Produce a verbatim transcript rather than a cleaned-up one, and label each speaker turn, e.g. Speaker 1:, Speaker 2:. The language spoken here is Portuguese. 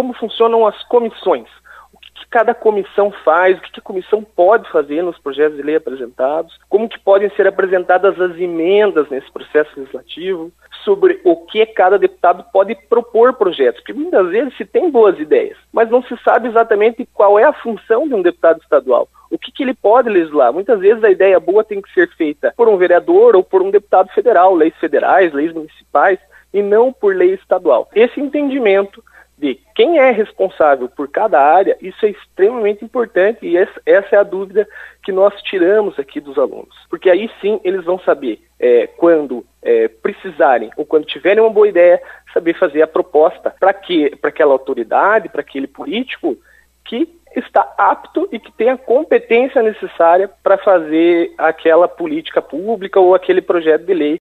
Speaker 1: como funcionam as comissões. O que, que cada comissão faz, o que, que a comissão pode fazer nos projetos de lei apresentados, como que podem ser apresentadas as emendas nesse processo legislativo, sobre o que cada deputado pode propor projetos, porque muitas vezes se tem boas ideias, mas não se sabe exatamente qual é a função de um deputado estadual, o que, que ele pode legislar. Muitas vezes a ideia boa tem que ser feita por um vereador ou por um deputado federal, leis federais, leis municipais, e não por lei estadual. Esse entendimento de quem é responsável por cada área, isso é extremamente importante e essa é a dúvida que nós tiramos aqui dos alunos. Porque aí sim eles vão saber, é, quando é, precisarem ou quando tiverem uma boa ideia, saber fazer a proposta para que, para aquela autoridade, para aquele político que está apto e que tem a competência necessária para fazer aquela política pública ou aquele projeto de lei